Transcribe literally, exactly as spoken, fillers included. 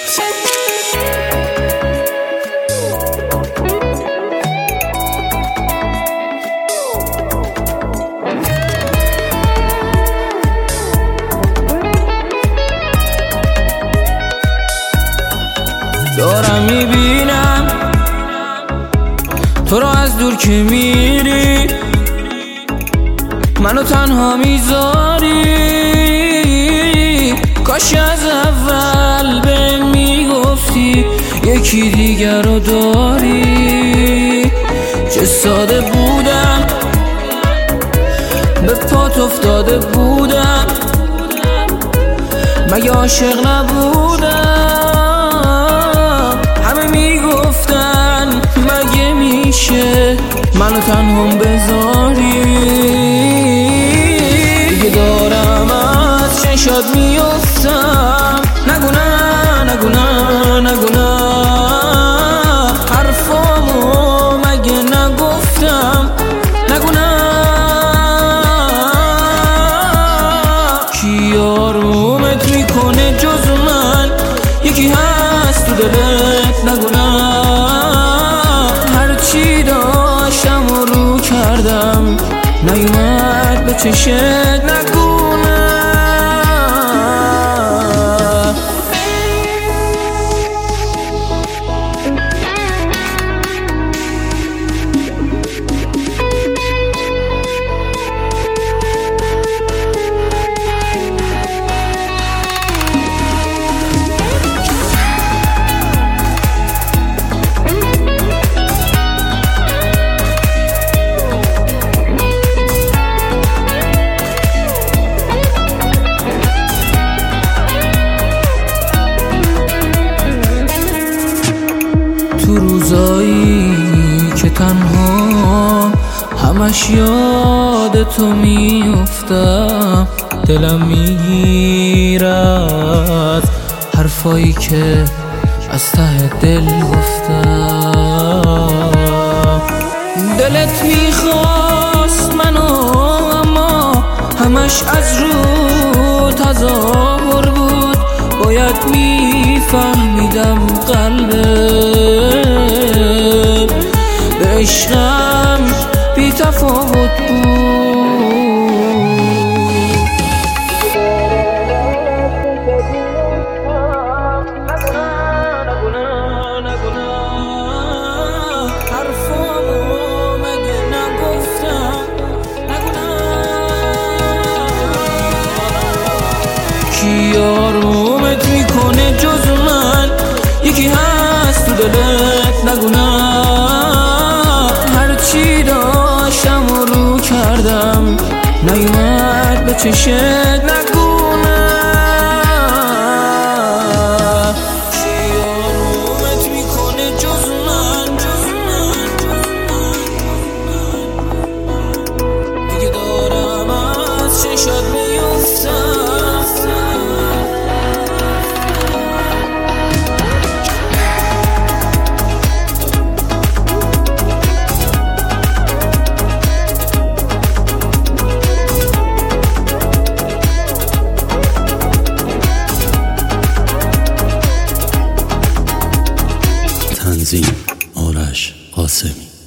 دارم میبینم تو رو از دور که میری، منو تنها میذاری. کاش از اول به میگفتی یکی دیگر رو داری. چه ساده بودم، به پات افتاده بودم، مگه عاشق نبودم؟ همه میگفتن مگه میشه منو تنهم بذاری. دیگه دارم از چشات میفتم، نگو نه نگو نه نگو نه، حرفامو مگه نگفتم؟ نگو نه. کی آرومت میکنه جز من؟ یکی هست تو دلت، نگو نه. هرچی داشتم و رو کردم نیومد به چشت، نگو نه. تو روزایی که تنها همش یاد تو میافتم، دلم میگیرد حرفایی که از ته دل گفتم. دلت میخواست منو، اما همش از رو تظاهر بود. باید میفهمیدم قلبت به عشقم بی تفاوت بود. کی آرومت میکنه جز من؟ یکی هست تو دلت، نگو نه. هرچی داشتم و رو کردم نیومد به چشت، نگو نه. کی آرومت میکنه جز من؟ دیگه دارم از چشات میفتم. تنظیم آرش قاسمی.